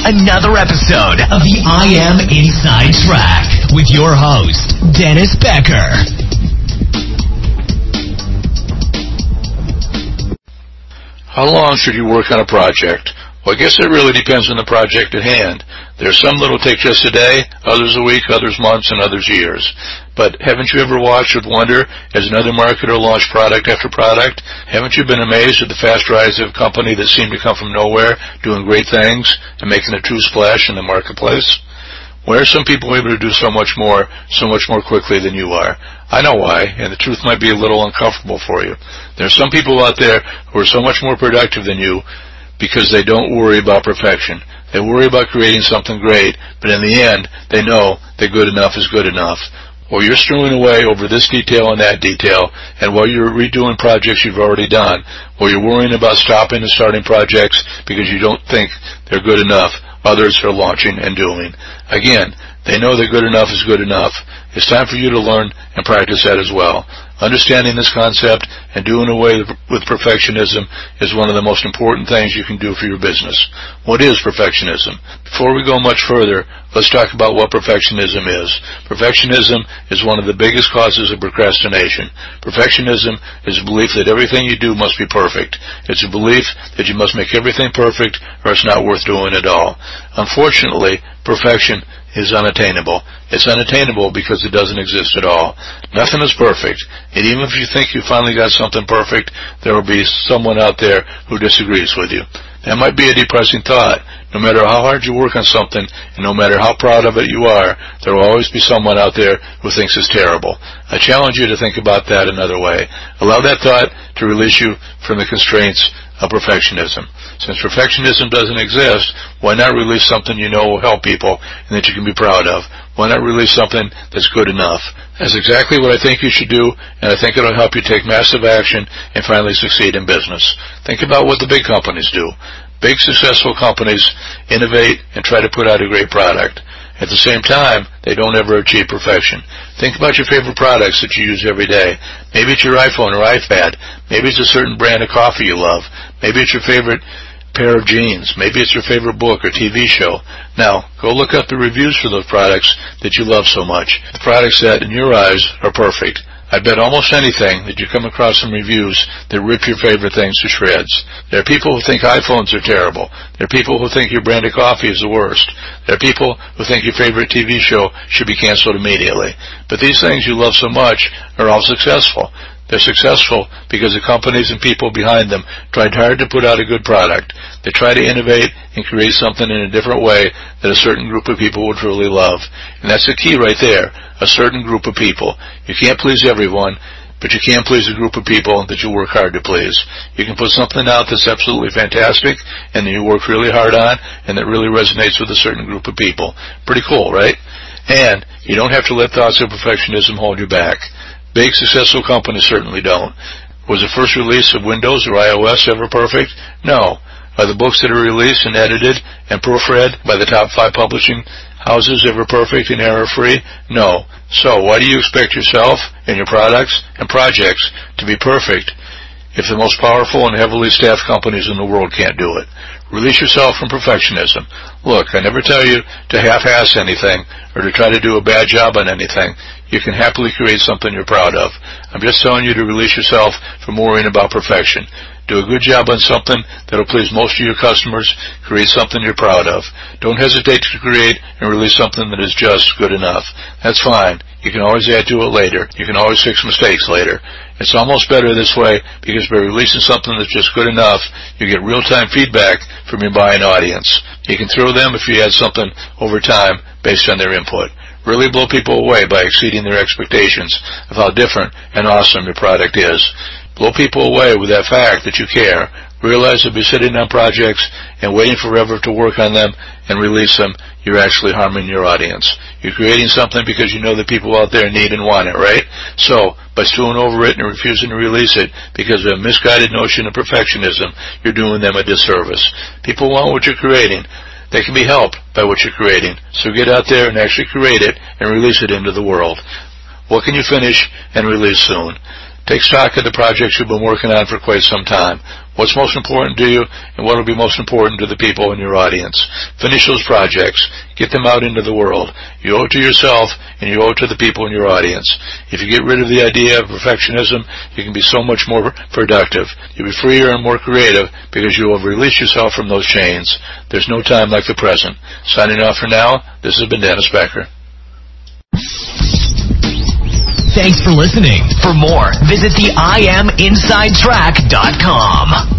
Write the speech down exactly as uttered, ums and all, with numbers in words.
another episode of the I Am Inside Track with your host, Dennis Becker. How long should you work on a project? Well, I guess it really depends on the project at hand. There's some that'll take just a day, others a week, others months, and others years. But haven't you ever watched with wonder as another marketer launched product after product? Haven't you been amazed at the fast rise of a company that seemed to come from nowhere, doing great things, and making a true splash in the marketplace? Why are some people able to do so much more, so much more quickly than you are? I know why, and the truth might be a little uncomfortable for you. There are some people out there who are so much more productive than you, because they don't worry about perfection. They worry about creating something great, but in the end, they know that good enough is good enough. Or you're strewing away over this detail and that detail, and while you're redoing projects you've already done, or you're worrying about stopping and starting projects because you don't think they're good enough, others are launching and doing. Again, they know that good enough is good enough. It's time for you to learn and practice that as well. Understanding this concept and doing away with perfectionism is one of the most important things you can do for your business. What is perfectionism? Before we go much further, let's talk about what perfectionism is. Perfectionism is one of the biggest causes of procrastination. Perfectionism is a belief that everything you do must be perfect. It's a belief that you must make everything perfect or it's not worth doing at all. Unfortunately, perfection is unattainable. It's unattainable because it doesn't exist at all. Nothing is perfect, and even if you think you finally got something perfect, there will be someone out there who disagrees with you. That might be a depressing thought. No matter how hard you work on something, and no matter how proud of it you are, there will always be someone out there who thinks it's terrible. I challenge you to think about that another way. Allow that thought to release you from the constraints of perfectionism. Since perfectionism doesn't exist, why not release something you know will help people and that you can be proud of? Why not release something that's good enough? That's exactly what I think you should do, and I think it'll help you take massive action and finally succeed in business. Think about what the big companies do. Big successful companies innovate and try to put out a great product. At the same time, they don't ever achieve perfection. Think about your favorite products that you use every day. Maybe it's your iPhone or iPad. Maybe it's a certain brand of coffee you love. Maybe it's your favorite pair of jeans. Maybe it's your favorite book or T V show. Now, go look up the reviews for those products that you love so much. The products that, in your eyes, are perfect. I bet almost anything that you come across some reviews that rip your favorite things to shreds. There are people who think iPhones are terrible. There are people who think your brand of coffee is the worst. There are people who think your favorite T V show should be canceled immediately. But these things you love so much are all successful. They're successful because the companies and people behind them tried hard to put out a good product. They try to innovate and create something in a different way that a certain group of people would really love. And that's the key right there, a certain group of people. You can't please everyone, but you can please a group of people that you work hard to please. You can put something out that's absolutely fantastic and that you work really hard on and that really resonates with a certain group of people. Pretty cool, right? And you don't have to let thoughts of perfectionism hold you back. Big, successful companies certainly don't. Was the first release of Windows or iOS ever perfect? No. Are the books that are released and edited and proofread by the top five publishing houses ever perfect and error-free? No. So, why do you expect yourself and your products and projects to be perfect if the most powerful and heavily staffed companies in the world can't do it? Release yourself from perfectionism. Look, I never tell you to half-ass anything or to try to do a bad job on anything. You can happily create something you're proud of. I'm just telling you to release yourself from worrying about perfection. Do a good job on something that'll please most of your customers. Create something you're proud of. Don't hesitate to create and release something that is just good enough. That's fine. You can always add to it later. You can always fix mistakes later. It's almost better this way because by releasing something that's just good enough, you get real-time feedback from your buying audience. You can throw them if you add something over time based on their input. Really blow people away by exceeding their expectations of how different and awesome your product is. Blow people away with that fact that you care. Realize that by sitting on projects and waiting forever to work on them and release them, you're actually harming your audience. You're creating something because you know that people out there need and want it, right? So, by stewing over it and refusing to release it because of a misguided notion of perfectionism, you're doing them a disservice. People want what you're creating. They can be helped by what you're creating. So get out there and actually create it and release it into the world. What can you finish and release soon? Take stock of the projects you've been working on for quite some time. What's most important to you, and what will be most important to the people in your audience. Finish those projects. Get them out into the world. You owe it to yourself, and you owe it to the people in your audience. If you get rid of the idea of perfectionism, you can be so much more productive. You'll be freer and more creative because you will release yourself from those chains. There's no time like the present. Signing off for now, this has been Dennis Becker. Thanks for listening. For more, visit the I am inside track dot com.